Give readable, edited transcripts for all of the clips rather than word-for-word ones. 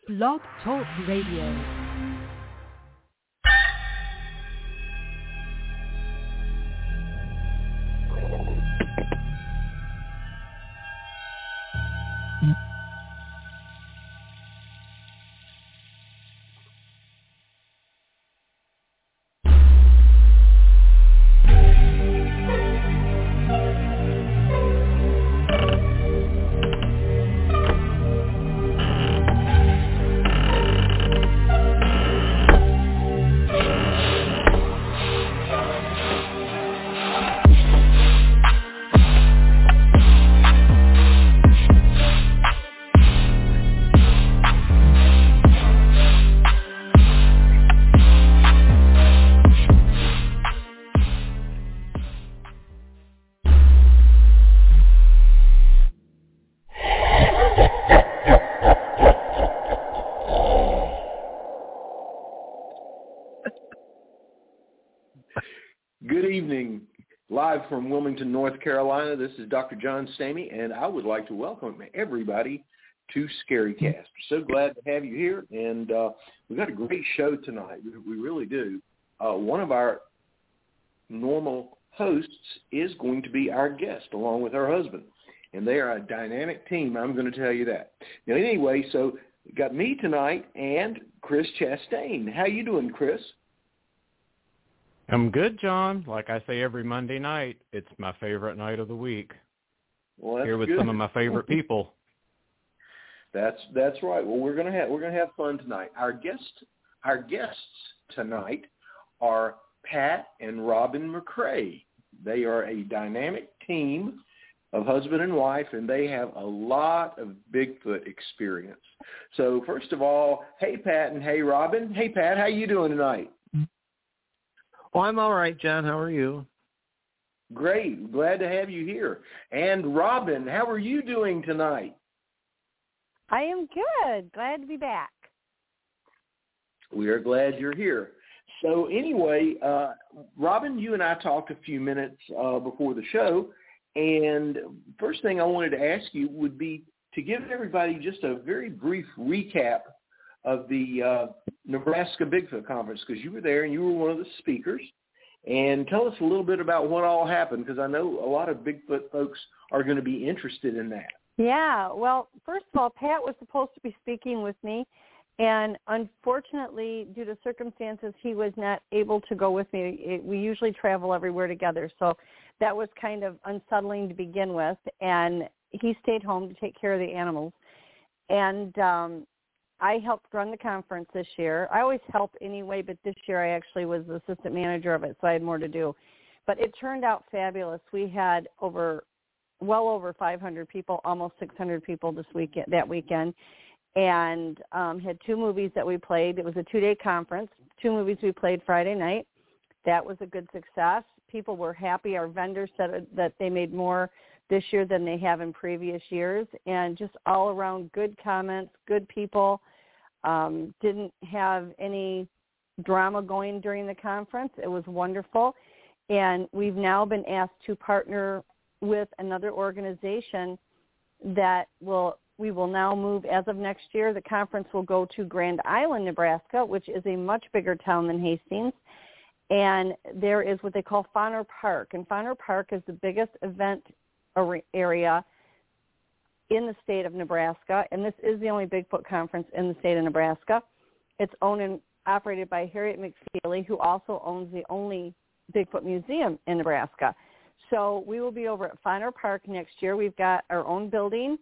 Blog Talk Radio. Good evening, live from Wilmington, North Carolina. This is Dr. John Stamey, and I would like to welcome everybody to ScaryCast. So glad to have you here, and we've got a great show tonight. We really do. One of our normal hosts is going to be our guest, along with her husband, and they are a dynamic team, I'm going to tell you that. Now, anyway, so we got me tonight and Chris Chastain. How you doing, Chris? I'm good, John. Like I say every Monday night, it's my favorite night of the week. Well, that's here with good. Some of my favorite people. That's right. Well, we're gonna have fun tonight. Our guests tonight are Pat and Robin McCrae. They are a dynamic team of husband and wife, and they have a lot of Bigfoot experience. So first of all, hey Pat and hey Robin. Hey Pat, how you doing tonight? Oh, I'm all right, John. How are you? Great. Glad to have you here. And Robin, how are you doing tonight? I am good. Glad to be back. We are glad you're here. So anyway, Robin, you and I talked a few minutes before the show, and first thing I wanted to ask you would be to give everybody just a very brief recap of the Nebraska Bigfoot Conference, because you were there and you were one of the speakers. And tell us a little bit about what all happened, because I know a lot of Bigfoot folks are going to be interested in that. Yeah, well, first of all, Pat was supposed to be speaking with me, and unfortunately, due to circumstances, he was not able to go with me. We usually travel everywhere together, so that was kind of unsettling to begin with, and he stayed home to take care of the animals. And I helped run the conference this year. I always help anyway, but this year I actually was the assistant manager of it, so I had more to do. But it turned out fabulous. We had well over 500 people, almost 600 people that weekend, and had two movies that we played. It was a 2-day conference. 2 movies we played Friday night. That was a good success. People were happy. Our vendors said that they made more this year than they have in previous years, and just all around good comments, good people. Didn't have any drama going during the conference. It was wonderful, and we've now been asked to partner with another organization that we will now move as of next year. The conference will go to Grand Island, Nebraska, which is a much bigger town than Hastings, and there is what they call Fauner Park, and Fauner Park is the biggest event area in the state of Nebraska, and this is the only Bigfoot conference in the state of Nebraska. It's owned and operated by Harriet McFeely, who also owns the only Bigfoot museum in Nebraska. So we will be over at Fauner Park next year. We've got our own building,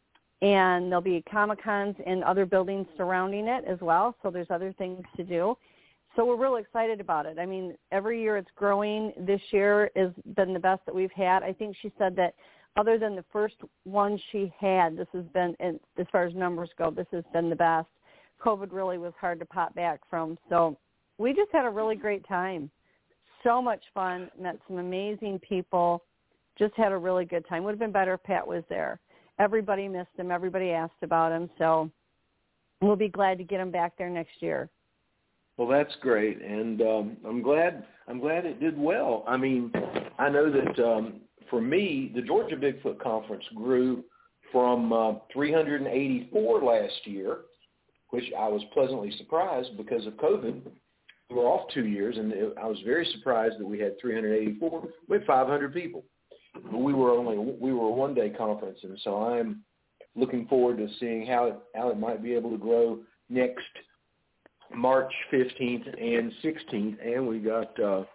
and there'll be Comic-Cons and other buildings surrounding it as well, so there's other things to do. So we're really excited about it. I mean, every year it's growing. This year has been the best that we've had. I think she said that other than the first one she had, this has been, as far as numbers go, this has been the best. COVID really was hard to pop back from. So we just had a really great time. So much fun, met some amazing people, just had a really good time. Would have been better if Pat was there. Everybody missed him. Everybody asked about him. So we'll be glad to get him back there next year. Well, that's great, and I'm glad it did well. I mean, I know that for me, the Georgia Bigfoot Conference grew from 384 last year which I was pleasantly surprised because of COVID. We were off 2 years, and I was very surprised that we had 384. We had 500 people. But we were a one-day conference, and so I'm looking forward to seeing how it might be able to grow next March 15th and 16th. And we got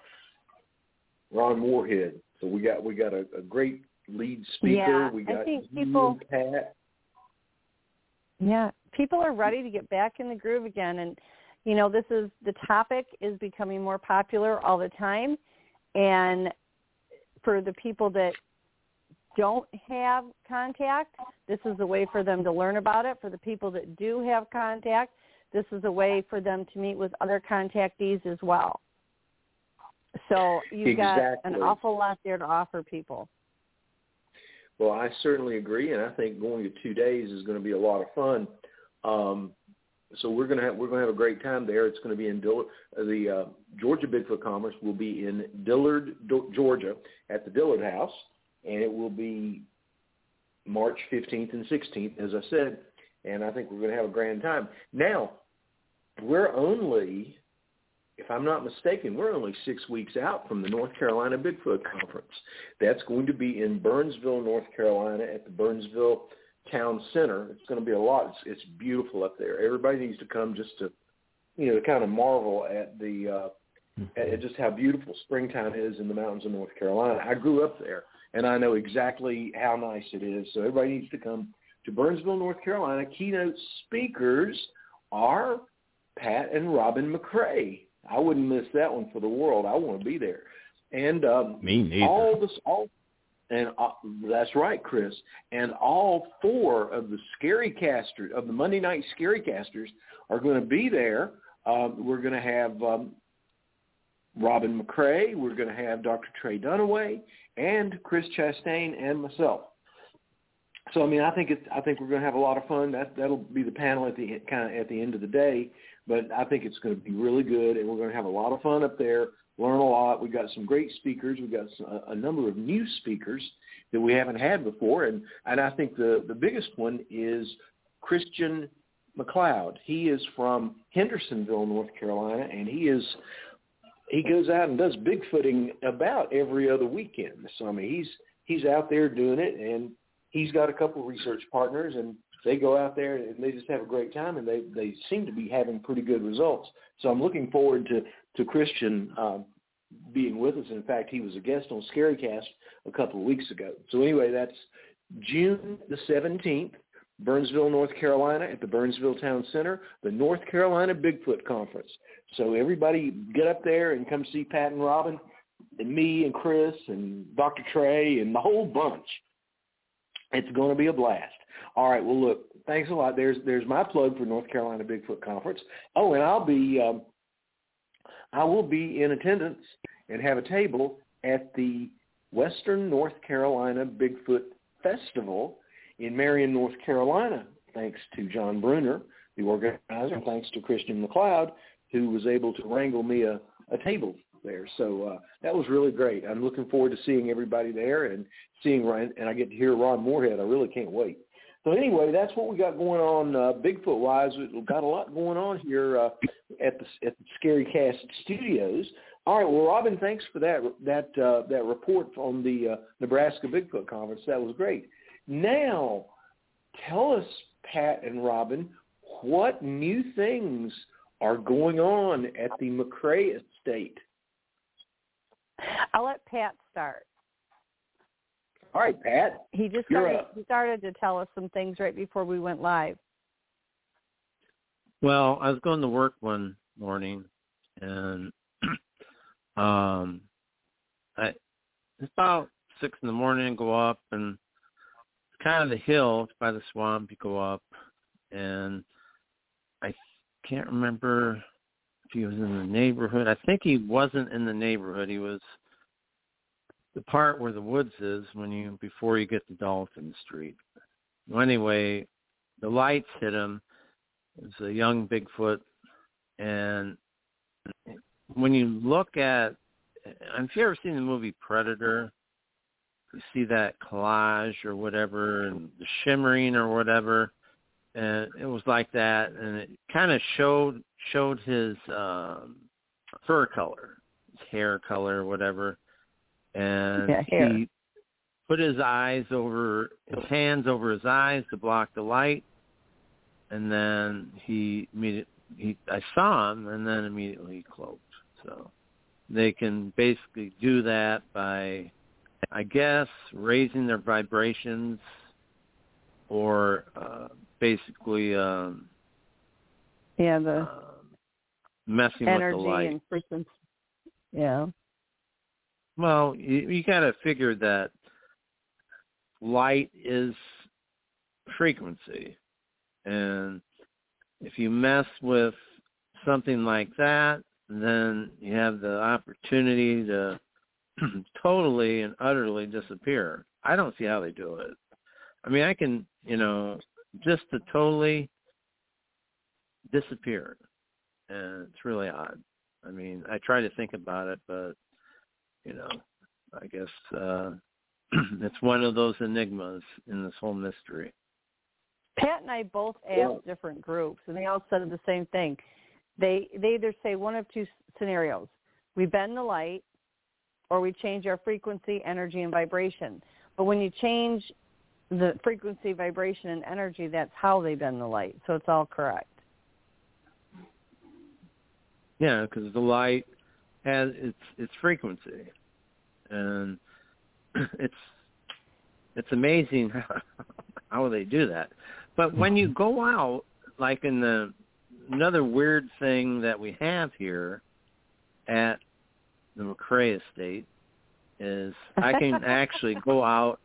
Ron Moorhead, so we got a great lead speaker. Yeah, we got I think Pat. Yeah, people are ready to get back in the groove again, and the topic is becoming more popular all the time, and for the people that don't have contact, this is a way for them to learn about it. For the people that do have contact, this is a way for them to meet with other contactees as well. So you've got an awful lot there to offer people. Well, I certainly agree, and I think going to 2 days is going to be a lot of fun. So we're going to have a great time there. It's going to be in the Georgia Bigfoot Conference will be in Dillard, Georgia, at the Dillard House, and it will be March 15th and 16th, as I said. And I think we're going to have a grand time. Now, we're only, if I'm not mistaken, we're only 6 weeks out from the North Carolina Bigfoot Conference. That's going to be in Burnsville, North Carolina, at the Burnsville Town Center. It's going to be a lot. It's beautiful up there. Everybody needs to come just to, to kind of marvel at at just how beautiful springtime is in the mountains of North Carolina. I grew up there, and I know exactly how nice it is. So everybody needs to come to Burnsville, North Carolina. Keynote speakers are Pat and Robin McCrae. I wouldn't miss that one for the world. I want to be there. And me neither. That's right, Chris. And all four of the Scarycasters, of the Monday night Scarycasters, are going to be there. We're going to have Robin McCrae. We're going to have Dr. Trey Dunaway and Chris Chastain and myself. So I think we're going to have a lot of fun. That'll be the panel at the end of the day. But I think it's going to be really good, and we're going to have a lot of fun up there, learn a lot. We've got some great speakers. We've got a number of new speakers that we haven't had before, and I think the biggest one is Christian McLeod. He is from Hendersonville, North Carolina, and he goes out and does Bigfooting about every other weekend. So he's out there doing it, and he's got a couple of research partners, and they go out there and they just have a great time, and they seem to be having pretty good results. So I'm looking forward to Christian being with us. In fact, he was a guest on Scarycast a couple of weeks ago. So anyway, that's June the 17th, Burnsville, North Carolina, at the Burnsville Town Center, the North Carolina Bigfoot Conference. So everybody get up there and come see Pat and Robin and me and Chris and Dr. Trey and the whole bunch. It's going to be a blast. All right, well, look, thanks a lot. There's my plug for North Carolina Bigfoot Conference. Oh, and I will be in attendance and have a table at the Western North Carolina Bigfoot Festival in Marion, North Carolina, thanks to John Bruner, the organizer, thanks to Christian McLeod, who was able to wrangle me a table there. So that was really great. I'm looking forward to seeing everybody there and seeing Ryan, and I get to hear Ron Moorhead. I really can't wait. So anyway, that's what we got going on Bigfoot-wise. We've got a lot going on here at the Scarycast studios. All right, well, Robin, thanks for that report on the Nebraska Bigfoot Conference. That was great. Now, tell us, Pat and Robin, what new things are going on at the McCrae Estate? I'll let Pat start. All right, Pat. He started to tell us some things right before we went live. Well, I was going to work one morning, and it's about 6 in the morning. Go up, and it's kind of the hill by the swamp. You go up, and I can't remember if he was in the neighborhood. I think he wasn't in the neighborhood. He was the part where the woods is before you get to Dalton Street. Well, anyway, the lights hit him. It was a young Bigfoot, and when you look at, have you ever seen the movie Predator? You see that collage or whatever, and the shimmering or whatever. and it was like that, and it kind of showed his fur color, his hair color, whatever, and he put his hands over his eyes to block the light, and then I saw him, and then immediately he cloaked. So they can basically do that by, I guess, raising their vibrations, or basically the messing energy with the light and frequency. Yeah. Well, you got to figure that light is frequency, and if you mess with something like that, then you have the opportunity to totally and utterly disappear. I don't see how they do it. I mean, I can, just to totally disappear, and it's really odd. I mean, I try to think about it, but, I guess it's one of those enigmas in this whole mystery. Pat and I both asked different groups, and they all said the same thing. They either say one of two scenarios. We bend the light, or we change our frequency, energy, and vibration. But when you change the frequency, vibration, and energy, that's how they bend the light. So it's all correct. Yeah, because the light has its frequency, and it's amazing how they do that. But when you go out, like in another weird thing that we have here at the McCrae estate is I can actually go out.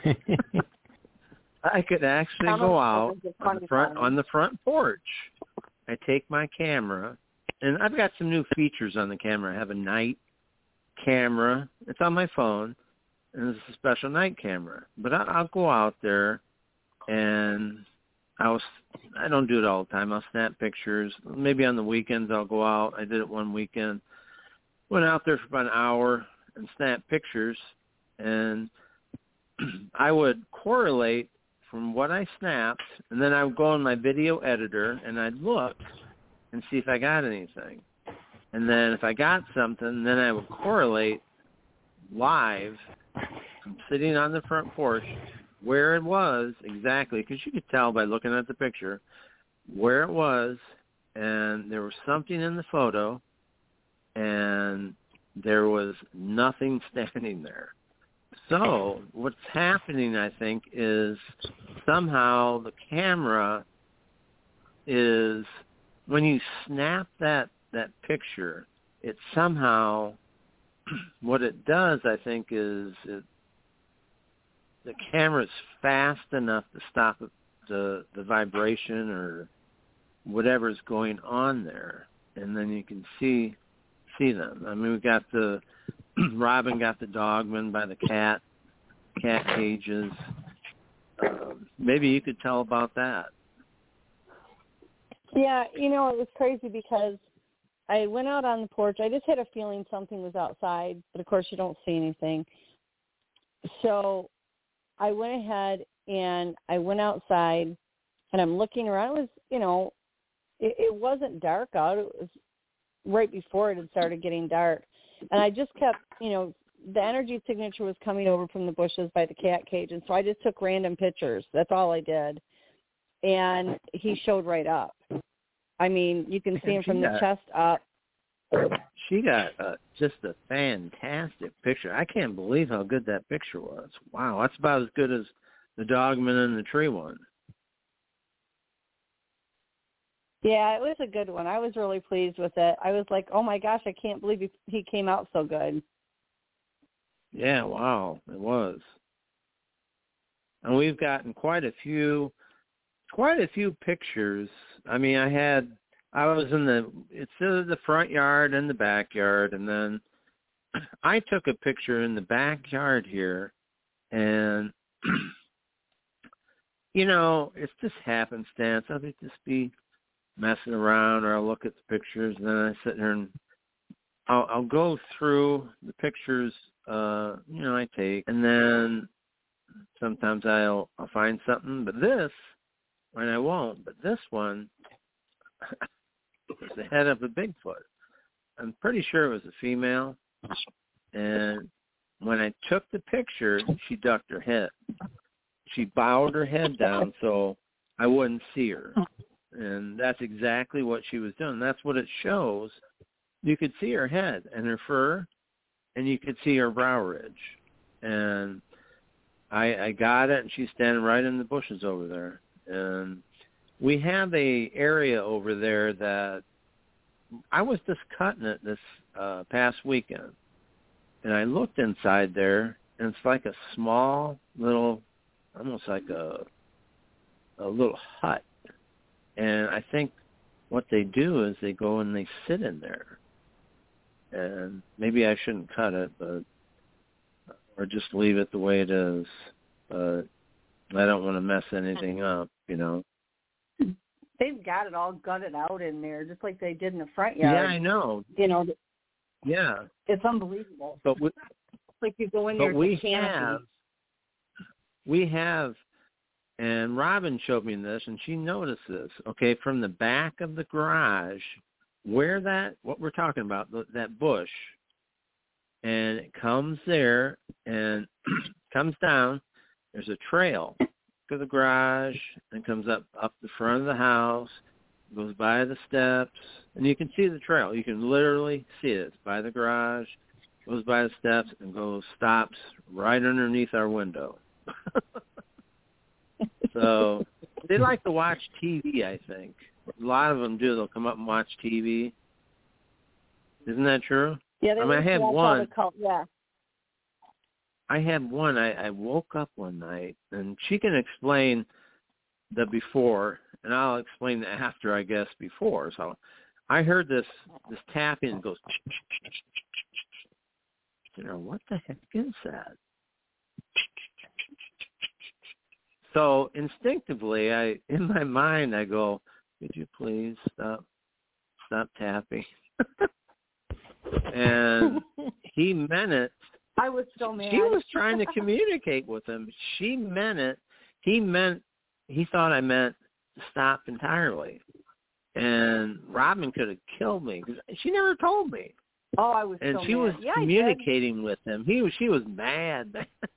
I could actually go out on the front porch. I take my camera, and I've got some new features on the camera. I have a night camera. It's on my phone, and it's a special night camera. But I'll go out there, and I don't do it all the time. I'll snap pictures. Maybe on the weekends I'll go out. I did it one weekend. Went out there for about an hour and snapped pictures, and I would correlate from what I snapped, and then I would go on my video editor, and I'd look and see if I got anything. And then if I got something, then I would correlate live, sitting on the front porch, where it was exactly, because you could tell by looking at the picture where it was, and there was something in the photo, and there was nothing standing there. So what's happening, I think, is somehow the camera is, when you snap that picture, it somehow, what it does, I think, is the camera's fast enough to stop the vibration or whatever's going on there, and then you can see them. I mean, we got Robin got the Dogman by the cat cages. Maybe you could tell about that. Yeah, it was crazy because I went out on the porch. I just had a feeling something was outside, but of course you don't see anything. So I went ahead and I went outside, and I'm looking around. It was, it wasn't dark out. It was right before it had started getting dark. And I just kept, the energy signature was coming over from the bushes by the cat cage. And so I just took random pictures. That's all I did. And he showed right up. I mean, you can see him from the chest up. She got just a fantastic picture. I can't believe how good that picture was. Wow, that's about as good as the Dogman and the tree one. Yeah, it was a good one. I was really pleased with it. I was like, oh, my gosh, I can't believe he came out so good. Yeah, wow, it was. And we've gotten quite a few pictures. I mean, I was in the front yard and the backyard, and then I took a picture in the backyard here, and, it's just happenstance. I'll just be messing around, or I'll look at the pictures, and then I sit here and I'll go through the pictures, I take, and then sometimes I'll find something. But this and I won't. But this one was the head of a Bigfoot. I'm pretty sure it was a female. And when I took the picture, she ducked her head. She bowed her head down so I wouldn't see her. And that's exactly what she was doing. That's what it shows. You could see her head and her fur, and you could see her brow ridge. And I got it, and she's standing right in the bushes over there. And we have a area over there that I was just cutting it this past weekend. And I looked inside there, and it's like a small little, almost like a little hut. And I think what they do is they go and they sit in there. And maybe I shouldn't cut it, but or just leave it the way it is. But I don't want to mess anything up, you know. They've got it all gutted out in there, just like they did in the front yard. Yeah, I know. You know. Yeah. It's unbelievable. But it's like you go in there. But we have, and Robin showed me this, and she noticed this. Okay, from the back of the garage, where what we're talking about, that bush, and it comes there and comes down. There's a trail to the garage and comes up the front of the house, goes by the steps, and you can see the trail. You can literally see it. It's by the garage, goes by the steps, and stops right underneath our window. So they like to watch TV, I think. A lot of them do. They'll come up and watch TV. Isn't that true? Yeah, I had one. Yeah. I had one. I woke up one night, and she can explain the before, and I'll explain the after, I guess, before. So I heard this tapping, and it goes, you know, what the heck is that? So instinctively, in my mind, I go, could you please stop tapping? And he meant it. I was so mad. She was trying to communicate with him. She meant it. He thought I meant stop entirely. And Robin could have killed me because she never told me. Oh, I was and so she mad. was communicating with him. She was mad.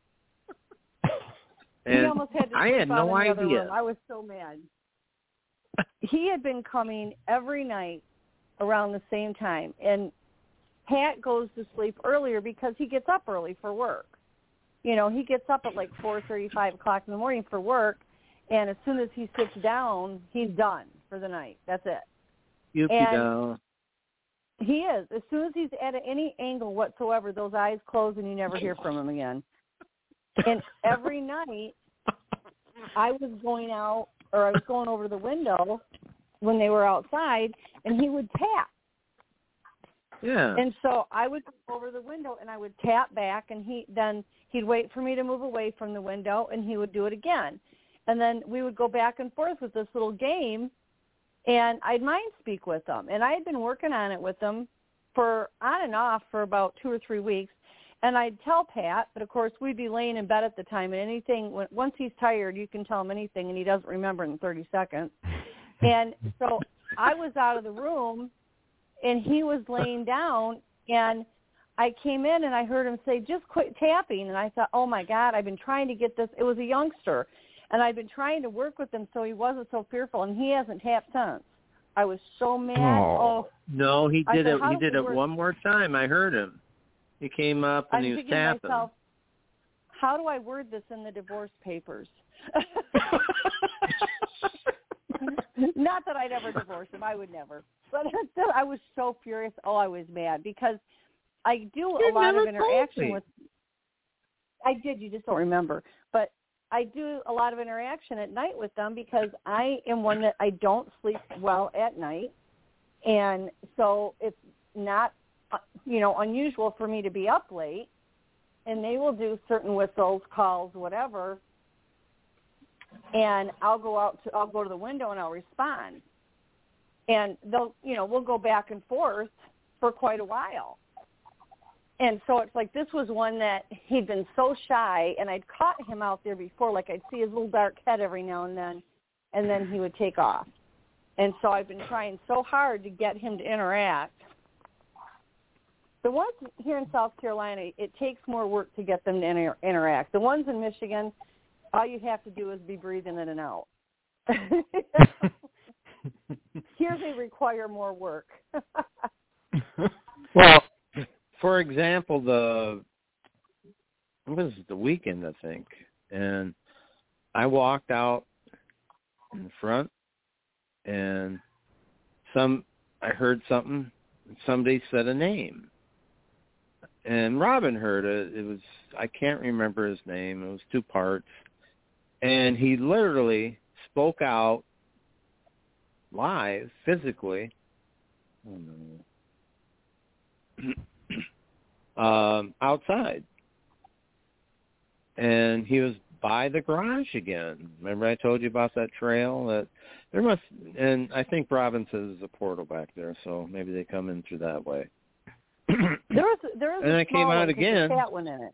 And he almost had to I had no idea. Room. I was so mad. He had been coming every night around the same time, and Pat goes to sleep earlier because he gets up early for work. You know, he gets up at like 4:30, 5 o'clock in the morning for work, and as soon as he sits down, he's done for the night. That's it. And he is. As soon as he's at any angle whatsoever, those eyes close and you never hear from him again. And every night I was going out, or I was going over the window when they were outside, and he would tap. Yeah. And so I would go over the window and I would tap back, and he'd wait for me to move away from the window, and he would do it again. And then we would go back and forth with this little game, and I'd mind speak with them. And I had been working on it with them on and off for about 2 or 3 weeks. And I'd tell Pat, but of course we'd be laying in bed at the time, and once he's tired, you can tell him anything, and he doesn't remember in 30 seconds. And so I was out of the room, and he was laying down, and I came in, and I heard him say, just quit tapping. And I thought, oh, my God, I've been trying to get this. It was a youngster, and I've been trying to work with him so he wasn't so fearful, and he hasn't tapped since. I was so mad. Oh. No, he did it. He did it one more time. I heard him. He came up and he was tapping. Myself, how do I word this in the divorce papers? Not that I'd ever divorce him. I would never. But I was so furious. Oh, I was mad because I do a lot of interaction with. I did. You just don't remember. But I do a lot of interaction at night with them because I am one that I don't sleep well at night. And so it's not, unusual for me to be up late, and they will do certain whistles, calls, whatever, and I'll go to the window and I'll respond. And we'll go back and forth for quite a while. And so it's like this was one that he'd been so shy, and I'd caught him out there before, like I'd see his little dark head every now and then, and then he would take off. And so I've been trying so hard to get him to interact. The ones here in South Carolina, it takes more work to get them to interact. The ones in Michigan, all you have to do is be breathing in and out. Here they require more work. Well, for example, it was the weekend, I think, and I walked out in the front, and I heard something. Somebody said a name, and Robin heard it. It was, I can't remember his name. It was two parts, and he literally spoke out live, physically, outside. And he was by the garage again. Remember I told you about that trail? That there must, and I think Robin says there's a portal back there, so maybe they come in through that way. There is and a I came out again. Cat one in it.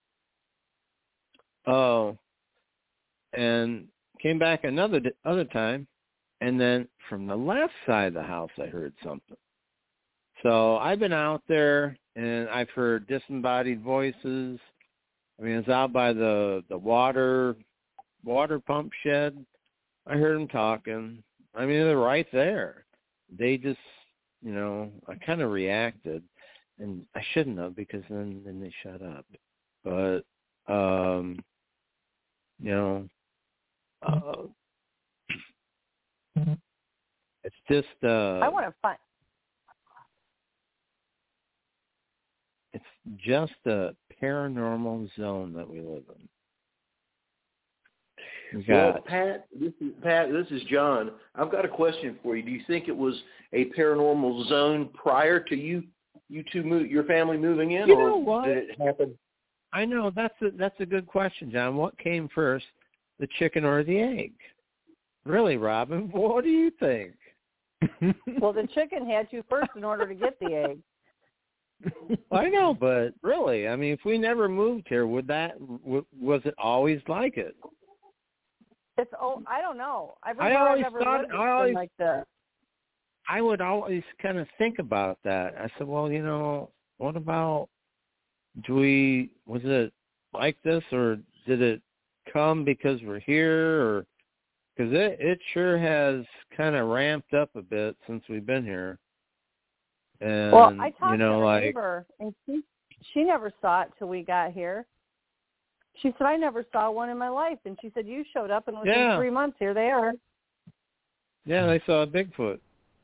Oh, and came back other time, and then from the left side of the house I heard something. So I've been out there, and I've heard disembodied voices. I mean, it's out by the water pump shed. I heard them talking. I mean, they're right there. They just, I kind of reacted, and I shouldn't have, because then they shut up. But, it's just. I want to find. It's just a paranormal zone that we live in. Well, Pat, this is John. I've got a question for you. Do you think it was a paranormal zone prior to you two, your family moving in, or what? Did it happen? I know that's a good question, John. What came first, the chicken or the egg? Really, Robin? What do you think? Well, the chicken had to first in order to get the egg. I know, but really, I mean, if we never moved here, was it always like it? I don't know. I always thought like that. I would always kind of think about that. I said, well, what about, was it like this, or did it come because we're here, or because it sure has kind of ramped up a bit since we've been here. And, well, I talked to her neighbor, and she never saw it till we got here. She said, I never saw one in my life. And she said, you showed up, and within 3 months, here they are. Yeah, they saw a Bigfoot.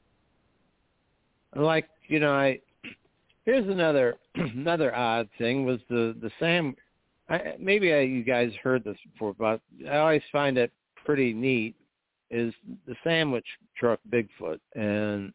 Like, here's another odd thing was the Sam. You guys heard this before, but I always find it pretty neat, is the sandwich truck Bigfoot. And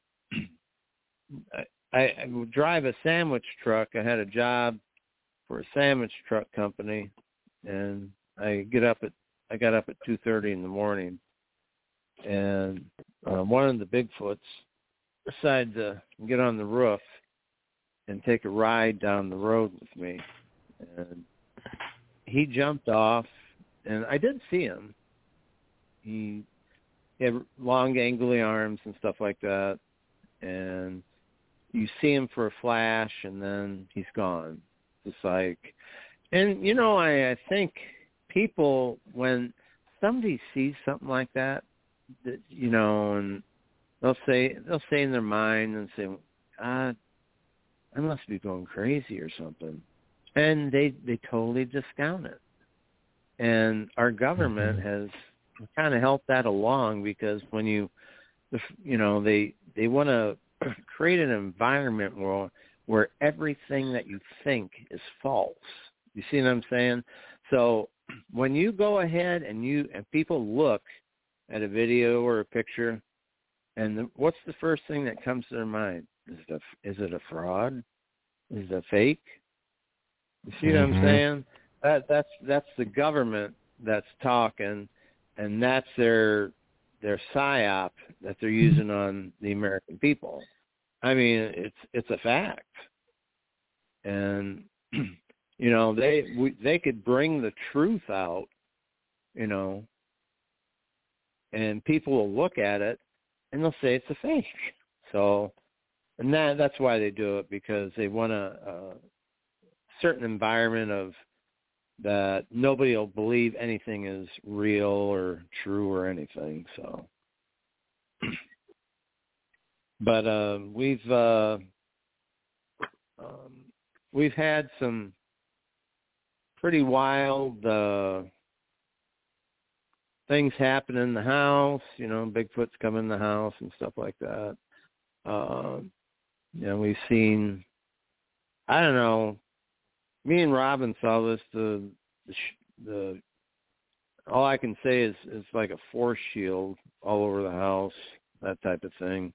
I would drive a sandwich truck. I had a job for a sandwich truck company, and I got up at 2:30 in the morning, and one of the Bigfoots decided to get on the roof and take a ride down the road with me, and he jumped off, and I did see him. He had long, gangly arms and stuff like that, and you see him for a flash, and then he's gone. It's like, and I think people, when somebody sees something like that, and they'll say in their mind and say, I must be going crazy or something, and they totally discount it. And our government has kind of helped that along, because when they want to create an environment where everything that you think is false. You see what I'm saying? So when you go ahead and people look at a video or a picture, and what's the first thing that comes to their mind? Is it a fraud? Is it a fake? You see what I'm saying? That's the government that's talking, and that's their psyop that they're using on the American people. I mean, it's a fact, and they could bring the truth out, and people will look at it and they'll say it's a fake. So, and that's why they do it, because they want a certain environment of that nobody will believe anything is real or true or anything. So, but we've had some pretty wild things happen in the house. You know, Bigfoot's come in the house and stuff like that. You know, we've seen, I don't know, me and Robin saw this, the all I can say is like a force shield all over the house, that type of thing.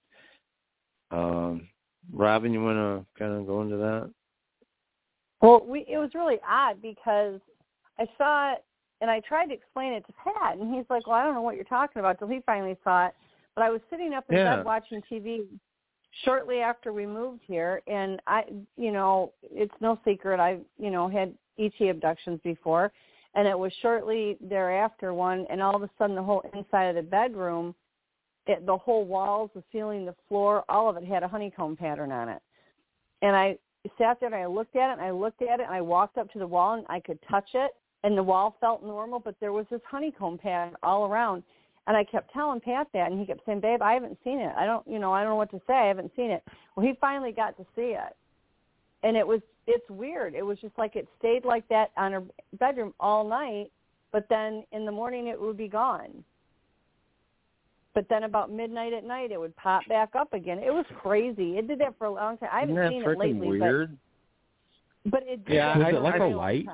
Robin, you want to kind of go into that? Well, it was really odd because I saw it and I tried to explain it to Pat, and he's like, well, I don't know what you're talking about, till he finally saw it. But I was sitting up in bed watching TV shortly after we moved here, and it's no secret, I had ET abductions before, and it was shortly thereafter one, and all of a sudden the whole inside of the bedroom, the whole walls, the ceiling, the floor, all of it had a honeycomb pattern on it. And I sat there and I looked at it and I looked at it and I walked up to the wall and I could touch it, and the wall felt normal, but there was this honeycomb pattern all around. And I kept telling Pat that, and he kept saying, babe, I haven't seen it. I don't know what to say. I haven't seen it. Well, he finally got to see it. And it's weird. It was just like it stayed like that on her bedroom all night, but then in the morning it would be gone. But then about midnight at night it would pop back up again. It was crazy. It did that for a long time. I haven't seen it lately. Weird? But it did. Yeah, was it like a light?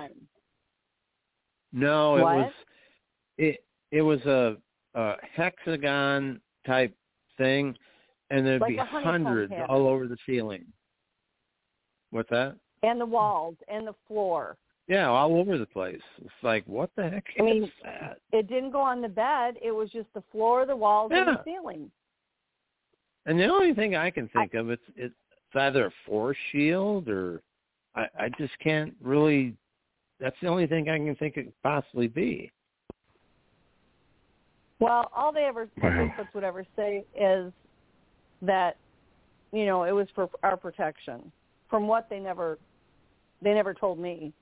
No, what? it was a hexagon type thing, and there'd like be hundreds all over the ceiling. What's that? And the walls and the floor. Yeah, all over the place. It's like, what the heck is that? It didn't go on the bed. It was just the floor, the walls, and the ceiling. And the only thing I can think of, it's either a force shield or I just can't really. That's the only thing I can think it could possibly be. Well, all Bigfoots would ever say is that, it was for our protection. From what they never told me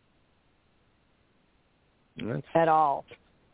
at all.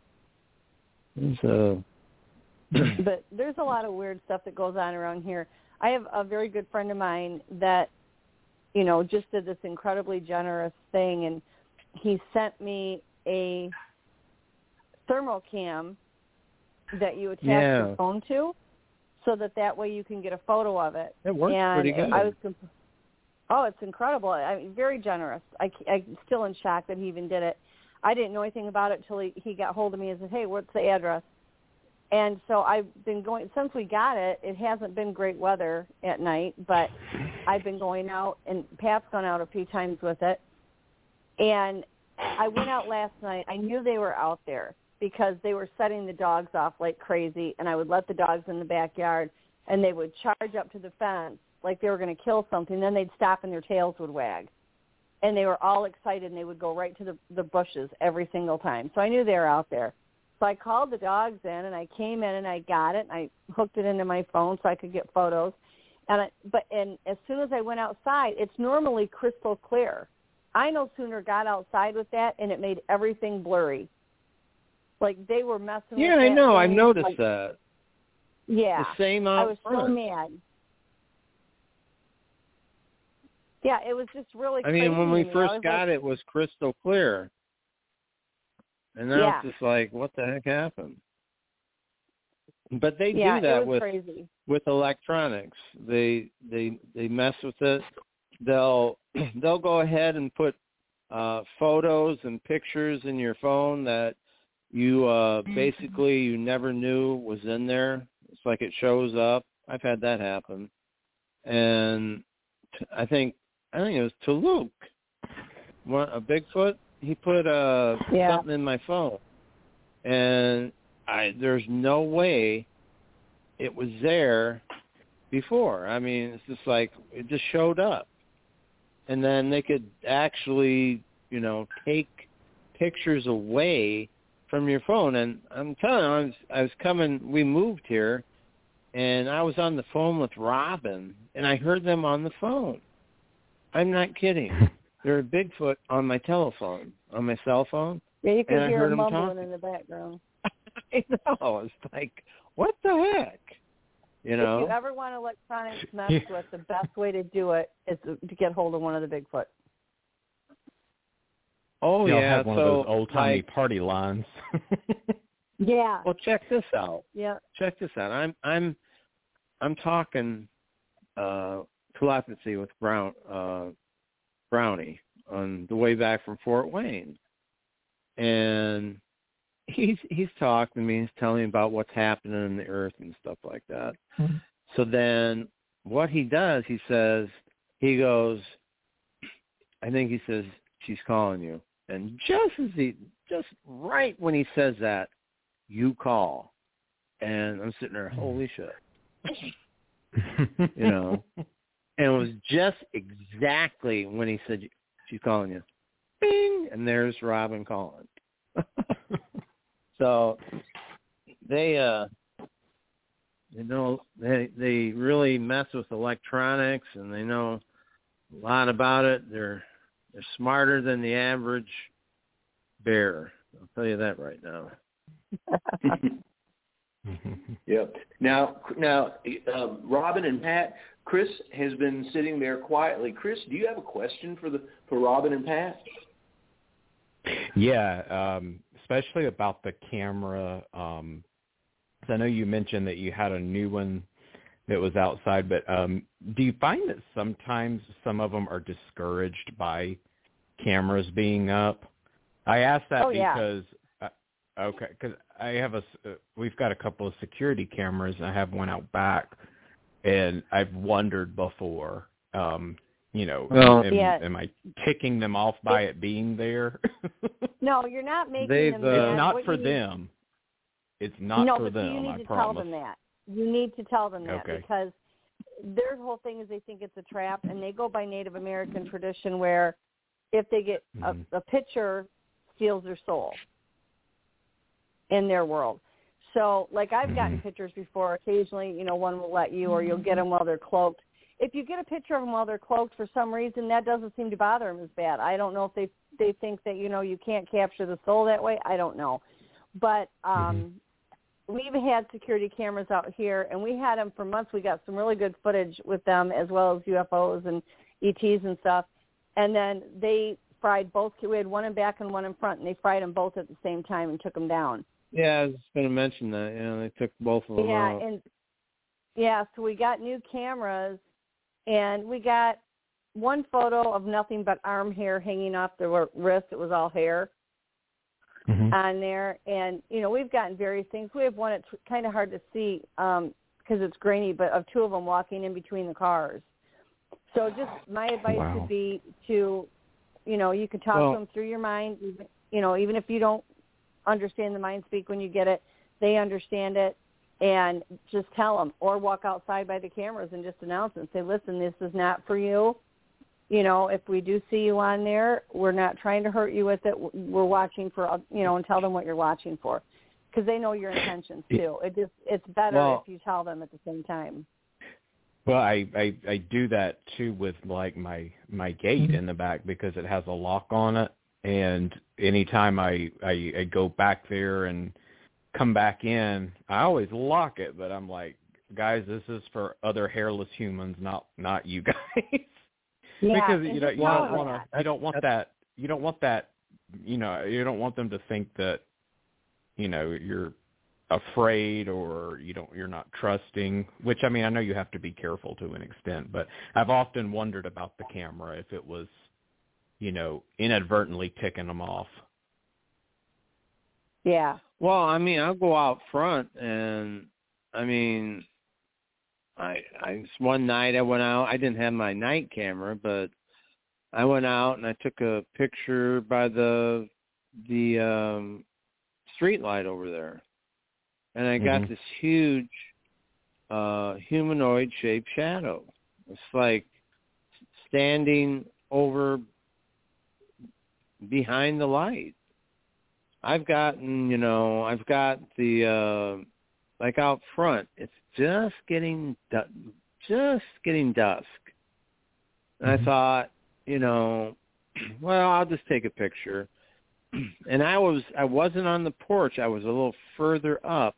But there's a lot of weird stuff that goes on around here. I have a very good friend of mine that, just did this incredibly generous thing, and he sent me a thermal cam that you attach your phone to, so that way you can get a photo of it. It works pretty good. It's incredible. Very generous. I'm still in shock that he even did it. I didn't know anything about it until he got hold of me and said, hey, what's the address? And so I've been going, since we got it, it hasn't been great weather at night, but I've been going out, and Pat's gone out a few times with it. And I went out last night. I knew they were out there because they were setting the dogs off like crazy, and I would let the dogs in the backyard, and they would charge up to the fence like they were going to kill something. Then they'd stop and their tails would wag. And they were all excited, and they would go right to the bushes every single time. So I knew they were out there. So I called the dogs in, and I came in, and I got it, and I hooked it into my phone so I could get photos. And as soon as I went outside, it's normally crystal clear. I no sooner got outside with that, and it made everything blurry. Like they were messing with that. Yeah, I know. I've thing. noticed that. Yeah. The same out I was front. so mad. Yeah, it was just really crazy. I mean, when we first got it, it was crystal clear. And now it's just like, what the heck happened? But they do that with electronics. They mess with it. They'll go ahead and put photos and pictures in your phone that you basically you never knew was in there. It's like it shows up. I've had that happen. And I think it was to Luke, a Bigfoot. He put something in my phone, and there's no way it was there before. I mean, it's just like it just showed up, and then they could actually, take pictures away from your phone. And I'm telling you, I was coming. We moved here, and I was on the phone with Robin, and I heard them on the phone. I'm not kidding. They're a Bigfoot on my telephone, on my cell phone. Yeah, you could hear them mumbling talking in the background. I know. It's like, what the heck? You know? If you ever want electronics messed with, the best way to do it is to get hold of one of the Bigfoot. Oh, Y'all yeah. have one of those old-timey party lines. Yeah. Well, check this out. Yeah. Check this out. I'm talking telepathy with Brownie on the way back from Fort Wayne, and he's talking to me. He's telling me about what's happening in the earth and stuff like that. Mm-hmm. So then, what he does, he goes, I think he says, she's calling you, and just right when he says that, you call, and I'm sitting there, holy shit, you know. And it was just exactly when he said, she's calling you. Bing! And there's Robin calling. So they really mess with electronics, and they know a lot about it. They're smarter than the average bear. I'll tell you that right now. Yep. Now, Robin and Pat, Chris has been sitting there quietly. Chris, do you have a question for Robin and Pat? Yeah, especially about the camera. I know you mentioned that you had a new one that was outside, but do you find that sometimes some of them are discouraged by cameras being up? I ask that because because we've got a couple of security cameras, and I have one out back, and I've wondered before, am I ticking them off by it being there? No, you're not making them. It's not for them. It's not for them. You need I to promise. tell them that. You need to tell them that because their whole thing is they think it's a trap, and they go by Native American tradition where if they get a picture, steals their soul in their world. So, like I've gotten pictures before. Occasionally, one will let you, or you'll get them while they're cloaked. If you get a picture of them while they're cloaked, for some reason, that doesn't seem to bother them as bad. I don't know if they think that, you can't capture the soul that way. I don't know. But we've had security cameras out here, and we had them for months. We got some really good footage with them, as well as UFOs and ETs and stuff. And then they fried both. We had one in back and one in front, and they fried them both at the same time and took them down. Yeah, I was just going to mention that. They took both of them out. So we got new cameras, and we got one photo of nothing but arm hair hanging off the wrist. It was all hair on there. And, we've gotten various things. We have one that's kind of hard to see because it's grainy, but of two of them walking in between the cars. So just my advice would be to, you could talk to them through your mind, even if you don't understand the mind speak when you get it, they understand it, and just tell them, or walk outside by the cameras and just announce it and say, listen, this is not for you. If we do see you on there, we're not trying to hurt you with it. We're watching for, and tell them what you're watching for, because they know your intentions too. It's better if you tell them at the same time. Well, I do that too with like my gate in the back, because it has a lock on it. And anytime I go back there and come back in, I always lock it. But I'm like, guys, this is for other hairless humans, not you guys. Because you don't want them to think that you're afraid or you're not trusting. Which, I mean, I know you have to be careful to an extent, but I've often wondered about the camera if it was inadvertently ticking them off. Yeah. Well, I mean, I'll go out front, and I mean, one night I went out. I didn't have my night camera, but I went out and I took a picture by the street light over there, and I got this huge humanoid-shaped shadow. It's like standing over behind the light. I've got the like out front. It's just getting dusk. And I thought, well, I'll just take a picture. And I wasn't on the porch. I was a little further up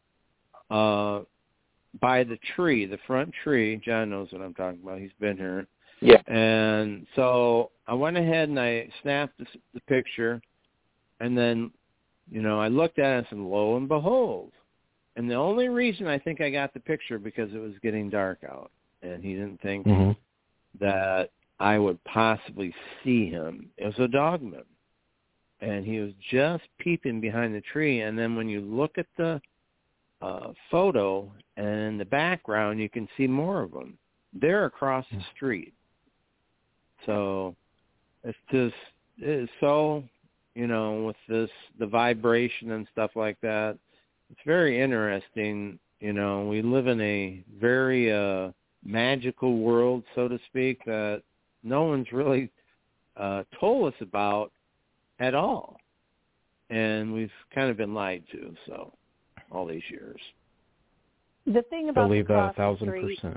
by the tree, the front tree. John knows what I'm talking about. He's been here. Yeah. And so I went ahead and I snapped the picture. And then, I looked at it and said, lo and behold. And the only reason I think I got the picture because it was getting dark out. And he didn't think that I would possibly see him. It was a dogman. And he was just peeping behind the tree. And then when you look at the photo and in the background, you can see more of them. They're across the street. So it's so, with the vibration and stuff like that, it's very interesting. We live in a very magical world, so to speak, that no one's really told us about at all. And we've kind of been lied to, so, all these years. The thing about believe that 1,000%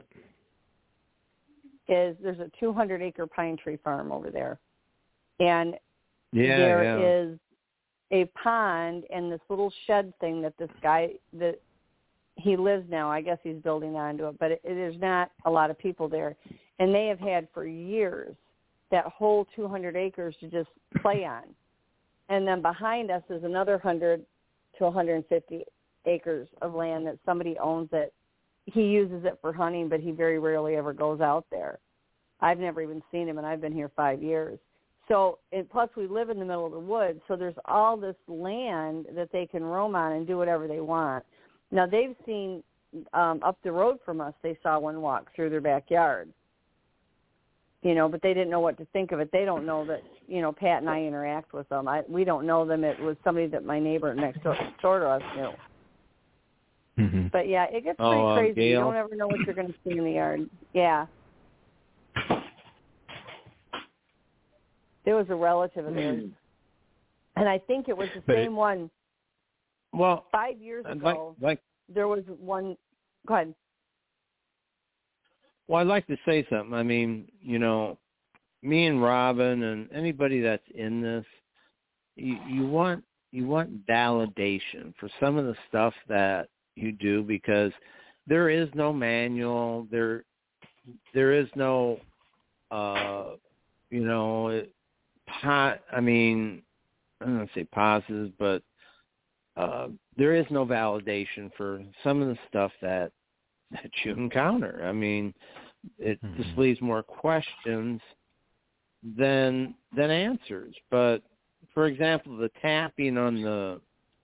is there's a 200-acre pine tree farm over there. And there is a pond and this little shed thing that this guy, that he lives now, I guess he's building onto it, but there's not a lot of people there. And they have had for years that whole 200 acres to just play on. And then behind us is another 100 to 150 acres of land that somebody owns it. He uses it for hunting, but he very rarely ever goes out there. I've never even seen him, and I've been here 5 years. So, plus we live in the middle of the woods, so there's all this land that they can roam on and do whatever they want. Now, they've seen up the road from us, they saw one walk through their backyard. But they didn't know what to think of it. They don't know that, Pat and I interact with them. We don't know them. It was somebody that my neighbor next door to us knew. Mm-hmm. But, yeah, it gets pretty crazy. Gail? You don't ever know what you're going to see in the yard. Yeah. There was a relative of theirs. And I think it was the same one. Well, 5 years ago, there was one. Go ahead. Well, I'd like to say something. I mean, me and Robin and anybody that's in this, you want validation for some of the stuff that you do, because there is no manual. There is no, I mean, I don't want to say pauses, but there is no validation for some of the stuff that you encounter. I mean, it just leaves more questions than answers. But for example, the tapping on the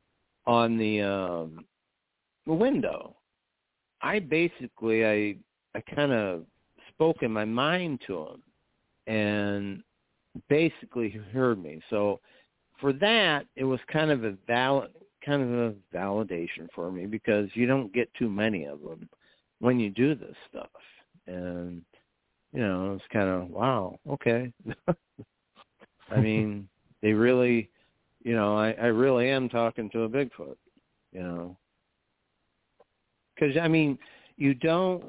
window, I kind of spoke in my mind to him, and basically he heard me. So for that, it was kind of a validation for me, because you don't get too many of them when you do this stuff. And, it's kind of, wow, okay. I mean, they really, I really am talking to a Bigfoot, Because, I mean, you don't,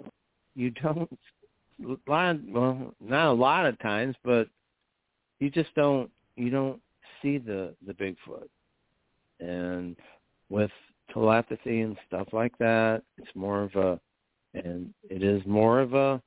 not a lot of times, but you just don't see the Bigfoot. And with telepathy and stuff like that, it is more of a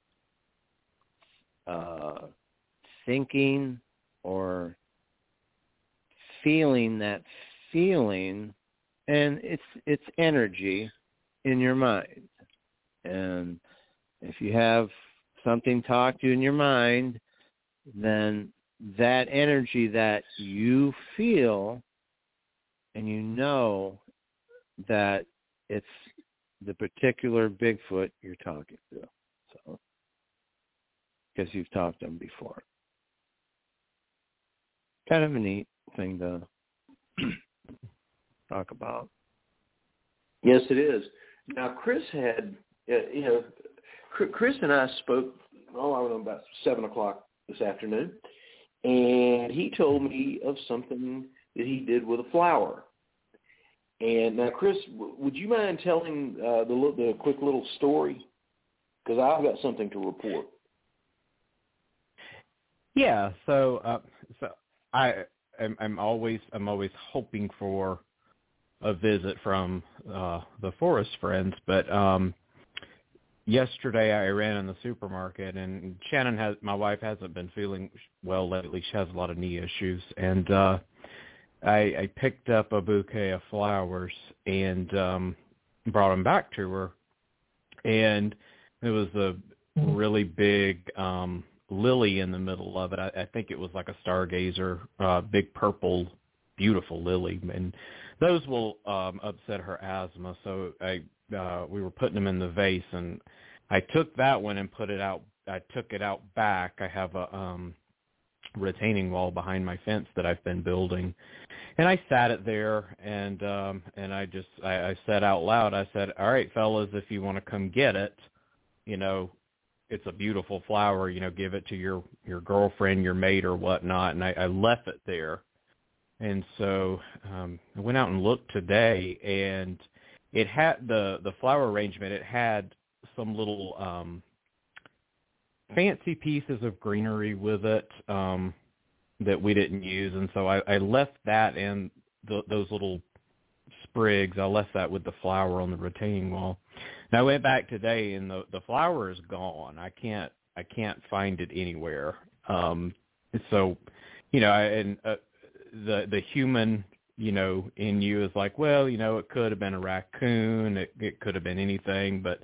thinking or feeling that feeling, and it's energy in your mind. And if you have something talk to you in your mind, then that energy that you feel, and that it's the particular Bigfoot you're talking to, so, because you've talked to them before. Kind of a neat thing to talk about. Yes, it is. Now, Chris had, Chris and I spoke, I don't know, about 7 o'clock this afternoon, and he told me of something that he did with a flower. And now, Chris, would you mind telling the quick little story? Because I've got something to report. Yeah, so I'm always hoping for a visit from the Forest Friends, but yesterday I ran in the supermarket, and my wife hasn't been feeling well lately. She has a lot of knee issues, and I picked up a bouquet of flowers and brought them back to her, and it was a really big lily in the middle of it. I think it was like a stargazer, big purple, beautiful lily, and those will upset her asthma. So we were putting them in the vase, and I took that one and put it out. I took it out back. I have a retaining wall behind my fence that I've been building, and I sat it there, and I said out loud, I said, "All right, fellas, if you want to come get it, it's a beautiful flower, give it to your girlfriend, your mate, or whatnot." And I left it there. And so I went out and looked today, and it had the flower arrangement. It had some little fancy pieces of greenery with it that we didn't use, and so I left that and those little sprigs. I left that with the flower on the retaining wall. And I went back today, and the flower is gone. I can't find it anywhere. So, the human, in you is like, well, it could have been a raccoon. It could have been anything, but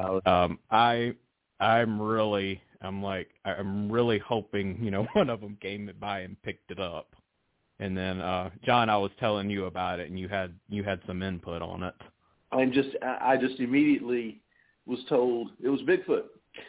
I'm really hoping, one of them came by and picked it up. And then, John, I was telling you about it, and you had some input on it. I just immediately was told it was Bigfoot.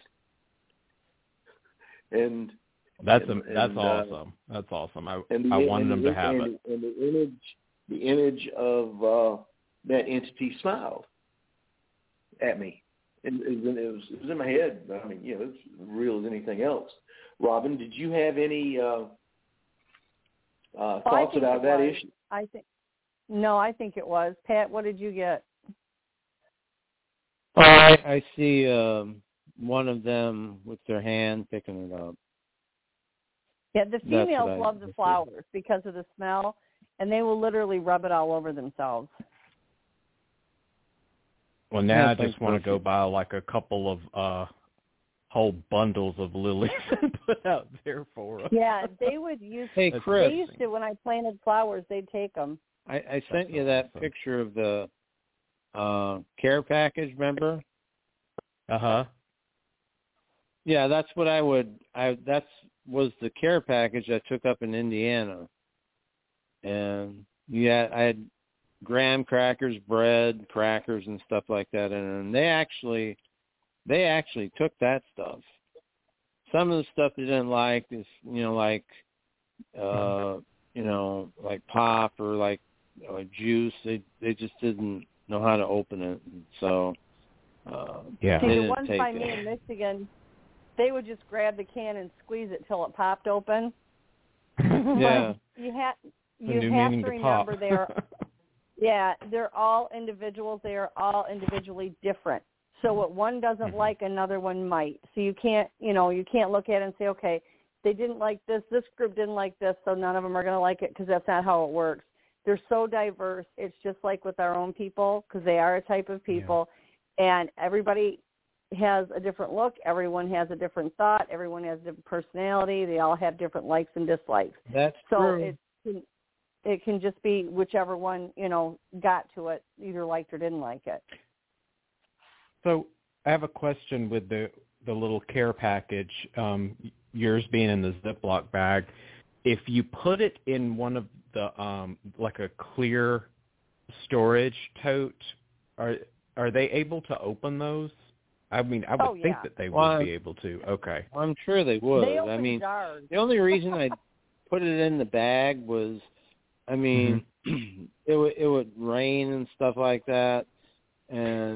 And that's awesome. That's awesome. I wanted them to have it. And the image of that entity smiled at me. And it was in my head. I mean, it's real as anything else. Robin, did you have any thoughts about that issue? I think it was. Pat, what did you get? Oh, I see one of them with their hand picking it up. Yeah, the females love the flowers because of the smell, and they will literally rub it all over themselves. Well, now I just want to go buy like a couple of whole bundles of lilies and put out there for them. Yeah, they would use. Hey, Chris. They used to, when I planted flowers, they'd take them. I sent you that picture of the care package, remember? Uh-huh. Yeah, that's what that was the care package I took up in Indiana. And I had graham crackers, bread, crackers, and stuff like that. And they actually took that stuff. Some of the stuff they didn't like is, like pop or like juice. They just didn't know how to open it. And so, See, the ones by me in Michigan, they would just grab the can and squeeze it till it popped open. Yeah. You have to remember they're all individuals. They are all individually different. So what one doesn't like, another one might. So you can't look at it and say, okay, they didn't like this group didn't like this, so none of them are going to like it, because that's not how it works. They're so diverse. It's just like with our own people, because they are a type of people, and everybody has a different look. Everyone has a different thought. Everyone has a different personality. They all have different likes and dislikes. That's true. So it can just be whichever one, got to it, either liked or didn't like it. So I have a question with the little care package, yours being in the Ziploc bag. If you put it in one of the, like a clear storage tote, are they able to open those? I mean, I would think that they would be able to. Okay. I'm sure they would. They open jars. The only reason I put it in the bag was, it would rain and stuff like that, and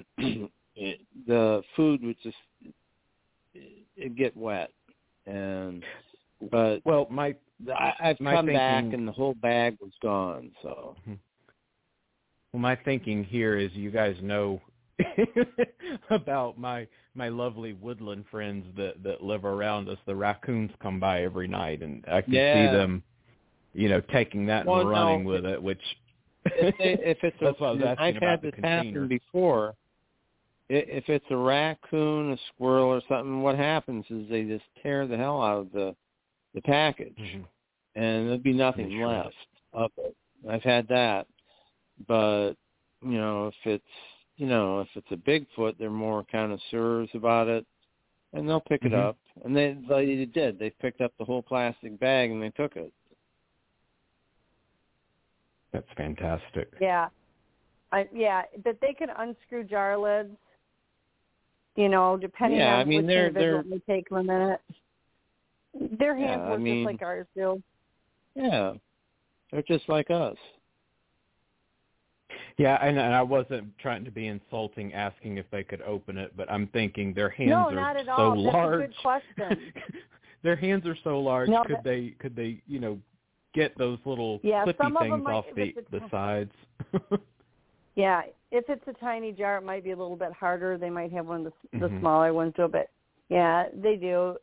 the food would just it'd get wet, and But Well, I've come back and the whole bag was gone. So, well, my thinking here is, you guys know about my lovely woodland friends that live around us. The raccoons come by every night, and I can see them, taking that and running with it. Which if it's that's what I was asking I've about had the this container. happen before. If it's a raccoon, a squirrel, or something, what happens is they just tear the hell out of the package, and there'll be nothing left of it. I've had that, but if it's a Bigfoot, they're more connoisseurs about it, and they'll pick it up. And they did. They picked up the whole plastic bag and they took it. That's fantastic. Yeah, but they can unscrew jar lids. Depending on which individual, may take them a minute. Their hands work just like ours do. Yeah, they're just like us. Yeah, and I wasn't trying to be insulting, asking if they could open it, but I'm thinking their hands are not at so all. large. That's a good question. Their hands are so large. No, could they get those little clippy things off the sides? Yeah, if it's a tiny jar, it might be a little bit harder. They might have one of the smaller ones do it, but yeah, they do.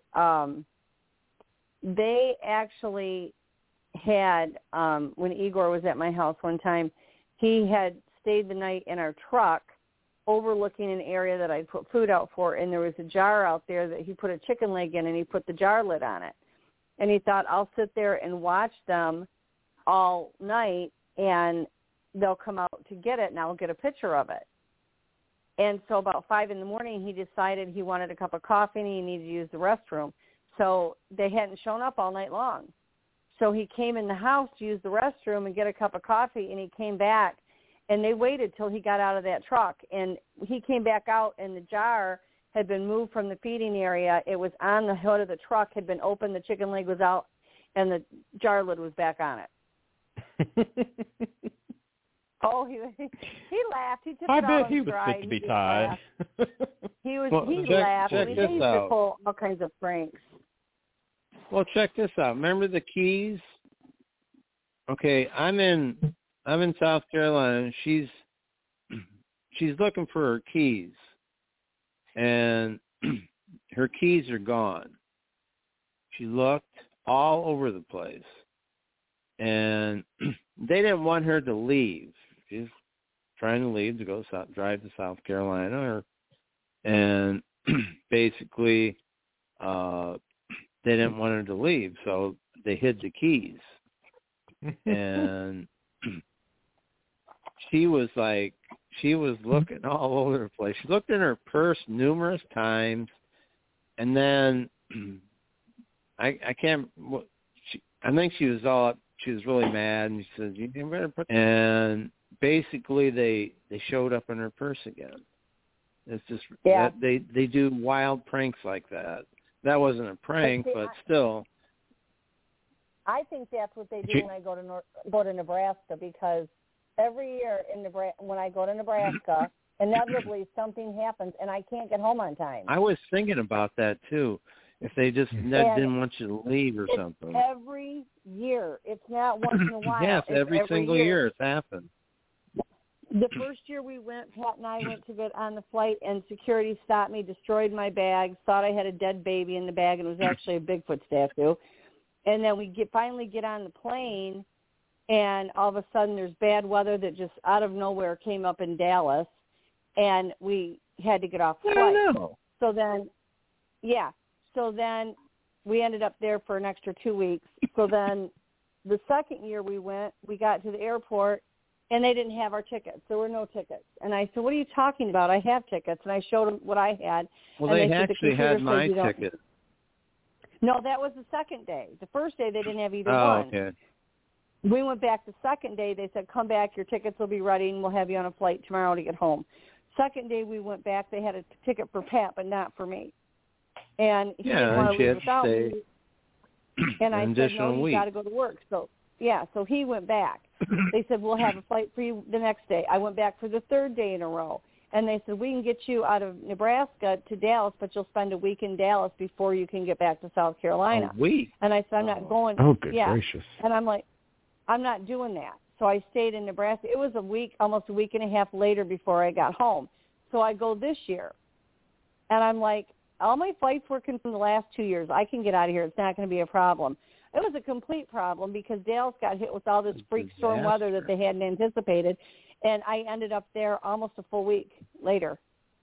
They actually had, when Igor was at my house one time, he had stayed the night in our truck overlooking an area that I put food out for, and there was a jar out there that he put a chicken leg in, and he put the jar lid on it. And he thought, I'll sit there and watch them all night, and they'll come out to get it, and I'll get a picture of it. And so about 5 a.m, he decided he wanted a cup of coffee and he needed to use the restroom. So they hadn't shown up all night long. So he came in the house to use the restroom and get a cup of coffee, and he came back, and they waited till he got out of that truck. And he came back out, and the jar had been moved from the feeding area. It was on the hood of the truck, had been opened, the chicken leg was out, and the jar lid was back on it. Oh, he laughed. He took I it bet out he was dry. fit to be tied. He Check laughed. They used this to out. pull all kinds of pranks. Well, check this out. Remember the keys? Okay, I'm in South Carolina. She's looking for her keys, and her keys are gone. She looked all over the place, and they didn't want her to leave. She's trying to leave to go drive to South Carolina, and basically they didn't want her to leave, so they hid the keys. And she was looking all over the place. She looked in her purse numerous times, and then I think she was really mad, and she said, "You better put." And basically, they showed up in her purse again. It's just that they do wild pranks like that. That wasn't a prank, but still. I think that's what they do when I go to Nebraska, because every year when I go to Nebraska, inevitably something happens, and I can't get home on time. I was thinking about that too. If they just didn't want you to leave or something. Every year. It's not once in a while. Yes, every single year it's happened. The first year we went, Pat and I went to get on the flight, and security stopped me, destroyed my bags, thought I had a dead baby in the bag, and it was actually a Bigfoot statue. And then we finally get on the plane, and all of a sudden there's bad weather that just out of nowhere came up in Dallas, and we had to get off the flight. I know. So then we ended up there for an extra 2 weeks. So then the second year we went, we got to the airport, and they didn't have our tickets. There were no tickets. And I said, "What are you talking about? I have tickets." And I showed them what I had. Well, and they actually had my ticket. No, that was the second day. The first day they didn't have either one. one. Okay. We went back the second day. They said, "Come back. Your tickets will be ready, and we'll have you on a flight tomorrow to get home." Second day we went back. They had a ticket for Pat, but not for me. And he didn't want to leave without me. And I said, "No, you got to go to work." So he went back. They said, "We'll have a flight for you the next day." I went back for the third day in a row. And they said, we can get you out of Nebraska to Dallas, but you'll spend a week in Dallas before you can get back to South Carolina. A week? And I said, I'm not going. Oh, good gracious. And I'm like, I'm not doing that. So I stayed in Nebraska. It was a week, almost a week and a half later before I got home. So I go this year. And I'm like, all my flights were from the last 2 years. I can get out of here. It's not going to be a problem. It was a complete problem because Dallas got hit with all this freak storm weather that they hadn't anticipated. And I ended up there almost a full week later.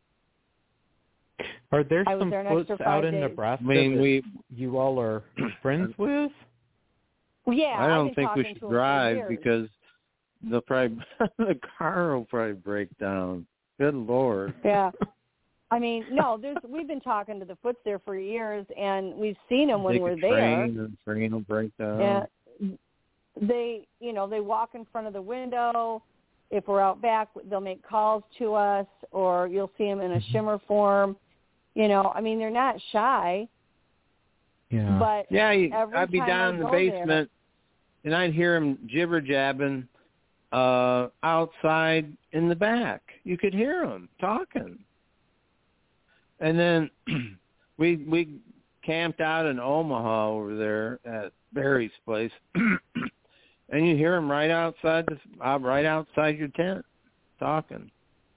Are there I was some there an floats extra out 5 in days. Nebraska I mean, that you all are friends with? Yeah, I I've don't been think we talking should to 'em for drive years. because they'll probably the car will probably break down. Good Lord. Yeah. I mean, no, we've been talking to the Foots there for years, and we've seen them when we're there. The train will break down. And they walk in front of the window. If we're out back, they'll make calls to us, or you'll see them in a shimmer form. I mean, they're not shy. Yeah. But I'd be down in the basement, and I'd hear them jibber-jabbing outside in the back. You could hear them talking. And then we camped out in Omaha over there at Barry's place, and you hear them right outside your tent talking.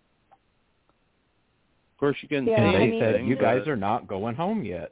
Of course, you couldn't see And anything. they said, you guys are not going home yet.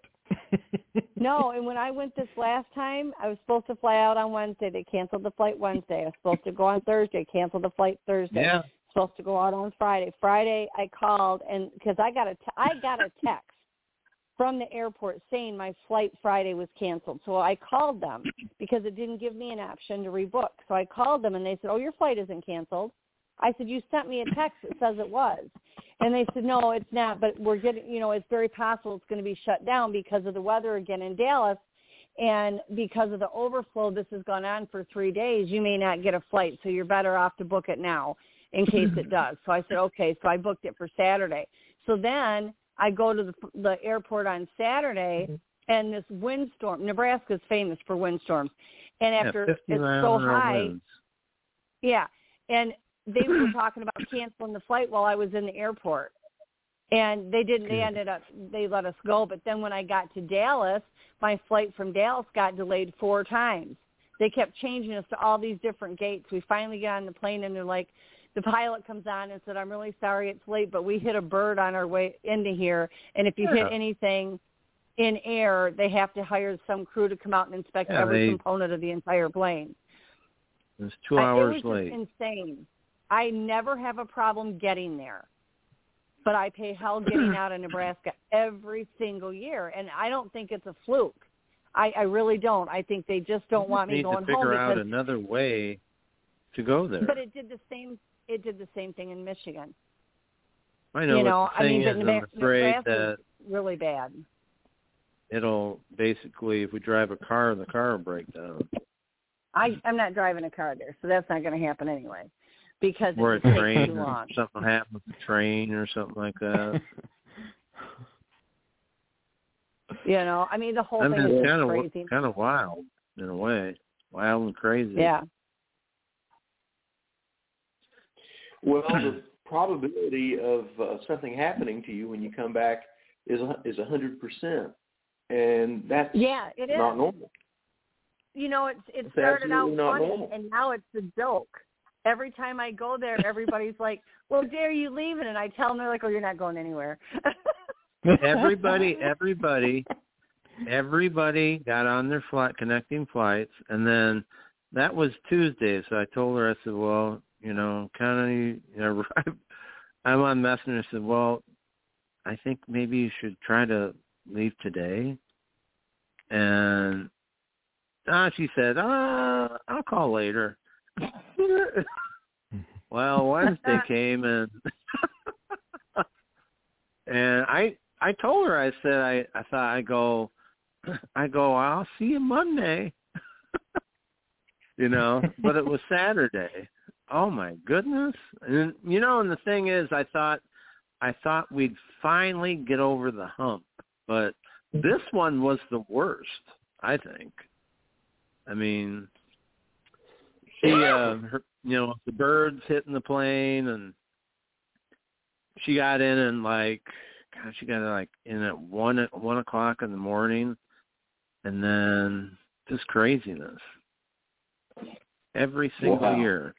No, and when I went this last time, I was supposed to fly out on Wednesday. They canceled the flight Wednesday. I was supposed to go on Thursday, canceled the flight Thursday. Yeah. Supposed to go out on Friday. Friday, I called, and because I got a text from the airport saying my flight Friday was canceled. So I called them because it didn't give me an option to rebook. So I called them, and they said, oh, your flight isn't canceled. I said, you sent me a text that says it was. And they said, no, it's not, but we're getting, it's very possible it's going to be shut down because of the weather again in Dallas. And because of the overflow, this has gone on for 3 days. You may not get a flight, so you're better off to book it now in case it does. So I said, okay. So I booked it for Saturday. So then I go to the airport on Saturday, and this windstorm, Nebraska is famous for windstorms. And after it's so high, winds. Yeah, and they were talking about canceling the flight while I was in the airport. And they didn't. They let us go. But then when I got to Dallas, my flight from Dallas got delayed 4 times. They kept changing us to all these different gates. We finally got on the plane, and they're like, the pilot comes on and said, I'm really sorry it's late, but we hit a bird on our way into here. And if you hit anything in air, they have to hire some crew to come out and inspect every component of the entire plane. It was 2 hours it was late. Just insane. I never have a problem getting there, but I pay hell getting out of Nebraska every single year, and I don't think it's a fluke. I really don't. I think they just don't want me going home. Need to figure out another way to go there. But it did the same. It did the same thing in Michigan. I know. But the thing is, I'm afraid Nebraska's really bad. It'll basically, if we drive a car, the car will break down. I'm not driving a car there, so that's not going to happen anyway. Because or it a takes train, too long. or something happened with the train, or something like that. I mean, the whole thing is crazy. Kind of wild in a way, wild and crazy. Yeah. Well, the probability of something happening to you when you come back is 100%, and that's it is. not normal. It started out funny, normal. and now it's a joke. Every time I go there, everybody's like, well, Jay, are you leaving? And I tell them, they're like, oh, you're not going anywhere. Everybody got on their connecting flights, and then that was Tuesday. So I told her, I said, well, I'm on Messenger. I said, well, I think maybe you should try to leave today. And she said, I'll call later. Well, Wednesday came, and I told her, I said, I thought I go, I'll see you Monday. But it was Saturday. Oh my goodness. And and the thing is, I thought we'd finally get over the hump, but this one was the worst, I think. I mean, she the birds hitting the plane, and she got in and she got in at 1 o'clock in the morning, and then just craziness every single year.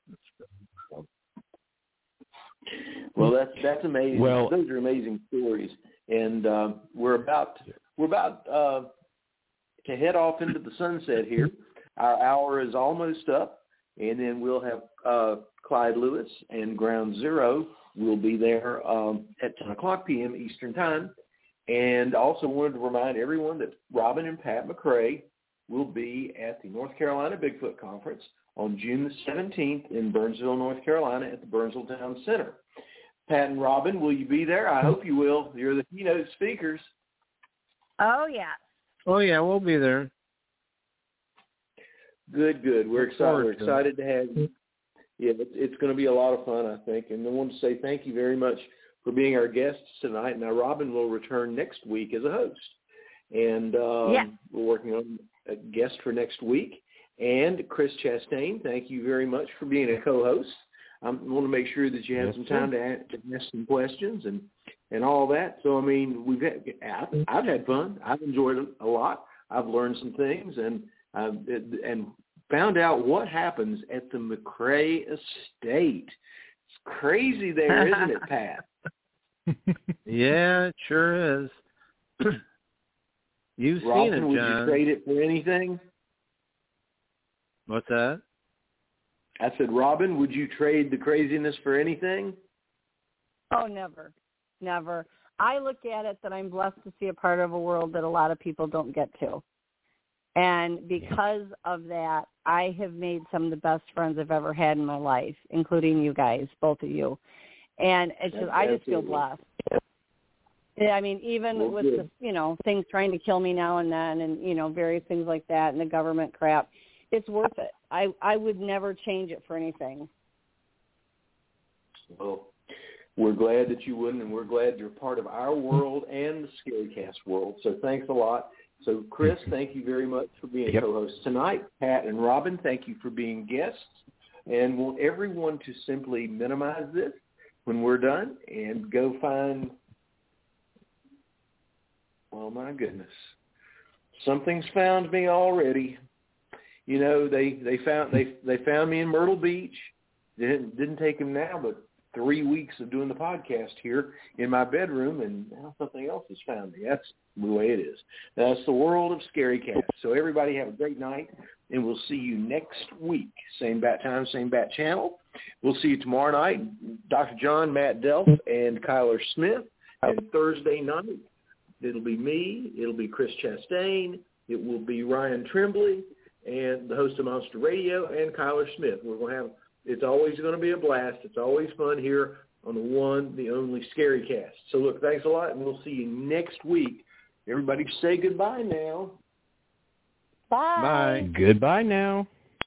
Well, that's amazing. Well, those are amazing stories, and we're about to head off into the sunset here. Our hour is almost up, and then we'll have Clyde Lewis and Ground Zero will be there at 10 o'clock p.m. Eastern Time. And also wanted to remind everyone that Robin and Pat McCray will be at the North Carolina Bigfoot Conference on June the 17th in Burnsville, North Carolina at the Burnsville Town Center. Pat and Robin, will you be there? I hope you will. You're the keynote speakers. Oh, yeah. Oh, yeah, we'll be there. Good. We're excited to have you. Yeah, it's going to be a lot of fun, I think. And I want to say thank you very much for being our guests tonight. Now, Robin will return next week as a host. And we're working on a guest for next week. And Chris Chastain, thank you very much for being a co-host. I want to make sure that you have some time to ask some questions and all that. So, I mean, I've had fun. I've enjoyed it a lot. I've learned some things and found out what happens at the McCray estate. It's crazy there, isn't it, Pat? Yeah, it sure is. You've Robin, seen it, would John. you trade it for anything? What's that? I said, Robin, would you trade the craziness for anything? Oh, never. I look at it that I'm blessed to see a part of a world that a lot of people don't get to. And because of that, I have made some of the best friends I've ever had in my life, including you guys, both of you. And it's just, I just feel blessed. I mean, even with the, things trying to kill me now and then and, various things like that and the government crap, it's worth it. I would never change it for anything. Well, we're glad that you wouldn't, and we're glad you're part of our world and the Scarycast world. So thanks a lot. So, Chris, thank you very much for being co-hosts tonight. Pat and Robin, thank you for being guests. And want everyone to simply minimize this when we're done and go find, oh, my goodness, something's found me already. They found me in Myrtle Beach. Didn't take them now, but 3 weeks of doing the podcast here in my bedroom, and now something else has found me. That's the way it is. That's the world of Scarycast. So everybody have a great night, and we'll see you next week. Same bat time, same bat channel. We'll see you tomorrow night, Dr. John, Matt Delf, and Kyler Smith. And Thursday night, it'll be me, it'll be Chris Chastain, it will be Ryan Tremblay, and the host of Monster Radio, and Kyler Smith. We're going to have, it's always going to be a blast. It's always fun here on the one, the only Scarycast. So, look, thanks a lot, and we'll see you next week. Everybody say goodbye now. Bye. Goodbye now.